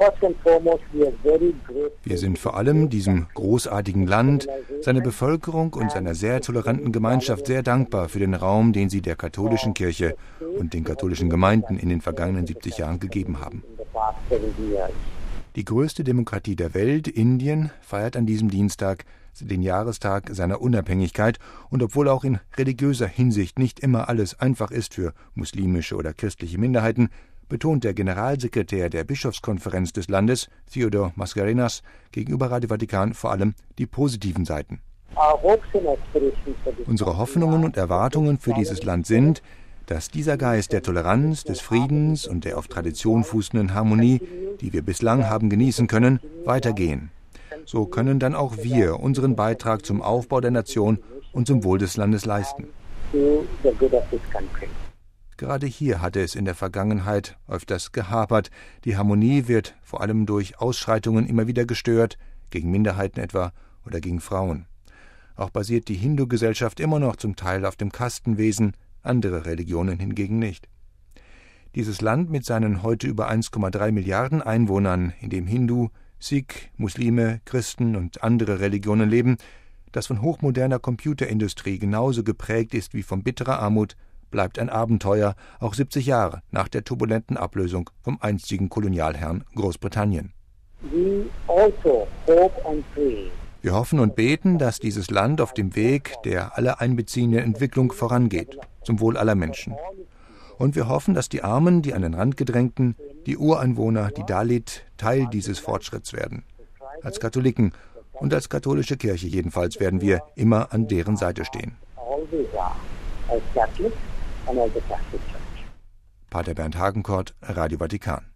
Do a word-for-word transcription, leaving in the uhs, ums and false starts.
Wir sind vor allem diesem großartigen Land, seiner Bevölkerung und seiner sehr toleranten Gemeinschaft sehr dankbar für den Raum, den sie der katholischen Kirche und den katholischen Gemeinden in den vergangenen siebzig Jahren gegeben haben. Die größte Demokratie der Welt, Indien, feiert an diesem Dienstag den Jahrestag seiner Unabhängigkeit, und obwohl auch in religiöser Hinsicht nicht immer alles einfach ist für muslimische oder christliche Minderheiten, betont der Generalsekretär der Bischofskonferenz des Landes, Theodore Mascarenhas, gegenüber Radio Vatikan vor allem die positiven Seiten. Unsere Hoffnungen und Erwartungen für dieses Land sind, dass dieser Geist der Toleranz, des Friedens und der auf Tradition fußenden Harmonie, die wir bislang haben genießen können, weitergehen. So können dann auch wir unseren Beitrag zum Aufbau der Nation und zum Wohl des Landes leisten. Gerade hier hatte es in der Vergangenheit öfters gehapert. Die Harmonie wird vor allem durch Ausschreitungen immer wieder gestört, gegen Minderheiten etwa oder gegen Frauen. Auch basiert die Hindu-Gesellschaft immer noch zum Teil auf dem Kastenwesen, andere Religionen hingegen nicht. Dieses Land mit seinen heute über eins Komma drei Milliarden Einwohnern, in dem Hindu, Sikh, Muslime, Christen und andere Religionen leben, das von hochmoderner Computerindustrie genauso geprägt ist wie von bitterer Armut, bleibt ein Abenteuer, auch siebzig Jahre nach der turbulenten Ablösung vom einstigen Kolonialherrn Großbritannien. Wir hoffen und beten, dass dieses Land auf dem Weg der alle einbeziehenden Entwicklung vorangeht, zum Wohl aller Menschen. Und wir hoffen, dass die Armen, die an den Rand gedrängten, die Ureinwohner, die Dalit, Teil dieses Fortschritts werden. Als Katholiken und als katholische Kirche jedenfalls werden wir immer an deren Seite stehen. Pater Bernd Hagenkort, Radio Vatikan.